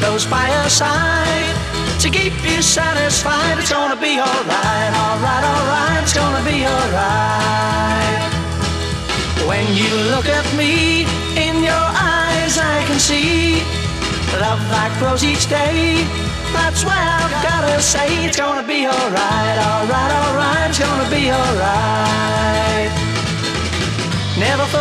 close by your side to keep you satisfied. It's gonna be alright, alright, alright. It's gonna be alright. When you look at me, in your eyes I can see love that grows each day. That's why I've gotta say it's gonna be alright, alright, alright. It's gonna be alright. Never